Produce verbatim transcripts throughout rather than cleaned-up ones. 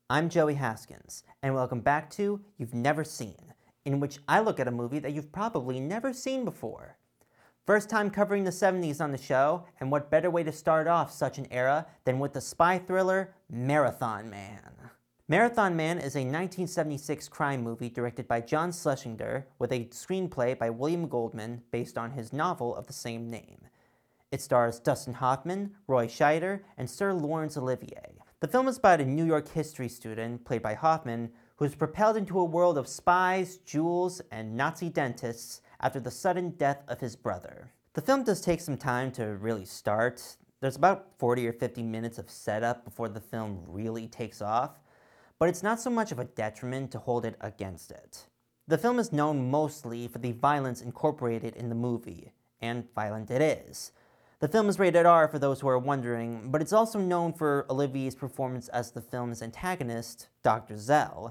I'm Joey Haskins, and welcome back to You've Never Seen, in which I look at a movie that you've probably never seen before. First time covering the seventies on the show, and what better way to start off such an era than with the spy thriller Marathon Man. Marathon Man is a nineteen seventy-six crime movie directed by John Schlesinger with a screenplay by William Goldman based on his novel of the same name. It stars Dustin Hoffman, Roy Scheider, and Sir Laurence Olivier. The film is about a New York history student, played by Hoffman, who is propelled into a world of spies, jewels, and Nazi dentists after the sudden death of his brother. The film does take some time to really start. There's about forty or fifty minutes of setup before the film really takes off, but it's not so much of a detriment to hold it against it. The film is known mostly for the violence incorporated in the movie, and violent it is. The film is rated R for those who are wondering, but it's also known for Olivier's performance as the film's antagonist, Doctor Zell.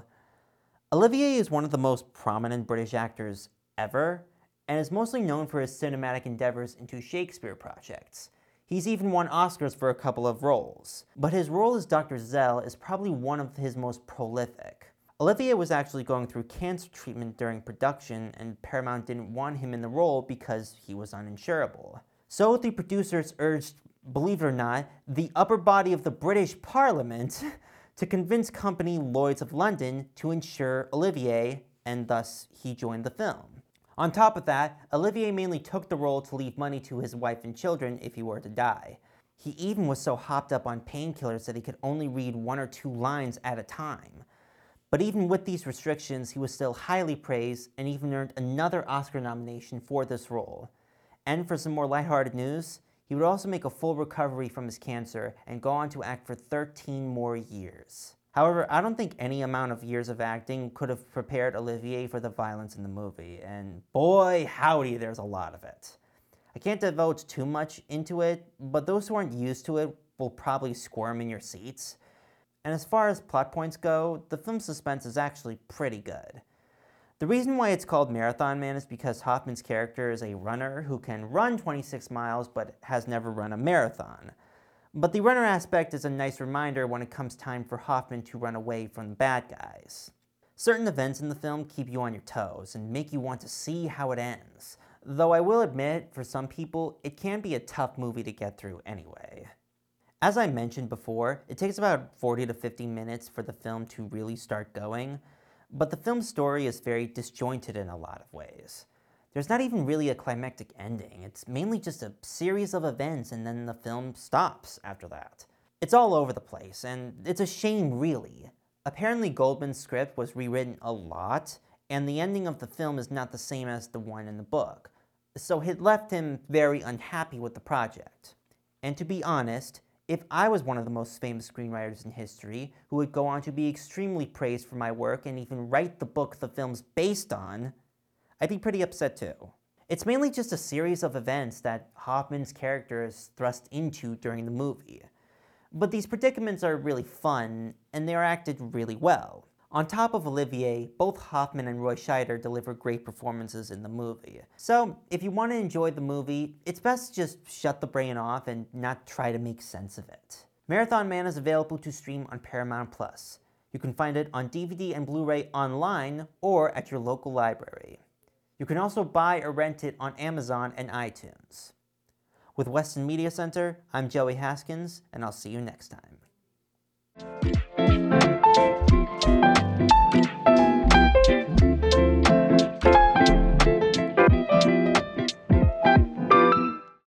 Olivier is one of the most prominent British actors ever, and is mostly known for his cinematic endeavors into Shakespeare projects. He's even won Oscars for a couple of roles, but his role as Doctor Zell is probably one of his most prolific. Olivier was actually going through cancer treatment during production, and Paramount didn't want him in the role because he was uninsurable. So the producers urged, believe it or not, the upper body of the British Parliament to convince company Lloyd's of London to insure Olivier, and thus he joined the film. On top of that, Olivier mainly took the role to leave money to his wife and children if he were to die. He even was so hopped up on painkillers that he could only read one or two lines at a time. But even with these restrictions, he was still highly praised and even earned another Oscar nomination for this role. And for some more lighthearted news, he would also make a full recovery from his cancer and go on to act for thirteen more years. However, I don't think any amount of years of acting could have prepared Olivier for the violence in the movie, and boy howdy, there's a lot of it. I can't divulge too much into it, but those who aren't used to it will probably squirm in your seats. And as far as plot points go, the film's suspense is actually pretty good. The reason why it's called Marathon Man is because Hoffman's character is a runner who can run twenty-six miles but has never run a marathon. But the runner aspect is a nice reminder when it comes time for Hoffman to run away from the bad guys. Certain events in the film keep you on your toes and make you want to see how it ends, though I will admit, for some people, it can be a tough movie to get through anyway. As I mentioned before, it takes about forty to fifty minutes for the film to really start going, but the film's story is very disjointed in a lot of ways. There's not even really a climactic ending, it's mainly just a series of events and then the film stops after that. It's all over the place, and it's a shame really. Apparently Goldman's script was rewritten a lot, and the ending of the film is not the same as the one in the book, so it left him very unhappy with the project. And to be honest, if I was one of the most famous screenwriters in history, who would go on to be extremely praised for my work and even write the book the film's based on, I'd be pretty upset too. It's mainly just a series of events that Hoffman's character is thrust into during the movie. But these predicaments are really fun, and they are acted really well. On top of Olivier, both Hoffman and Roy Scheider deliver great performances in the movie. So, if you want to enjoy the movie, it's best to just shut the brain off and not try to make sense of it. Marathon Man is available to stream on Paramount Plus. You can find it on D V D and Blu-ray online or at your local library. You can also buy or rent it on Amazon and iTunes. With Weston Media Center, I'm Joey Haskins, and I'll see you next time.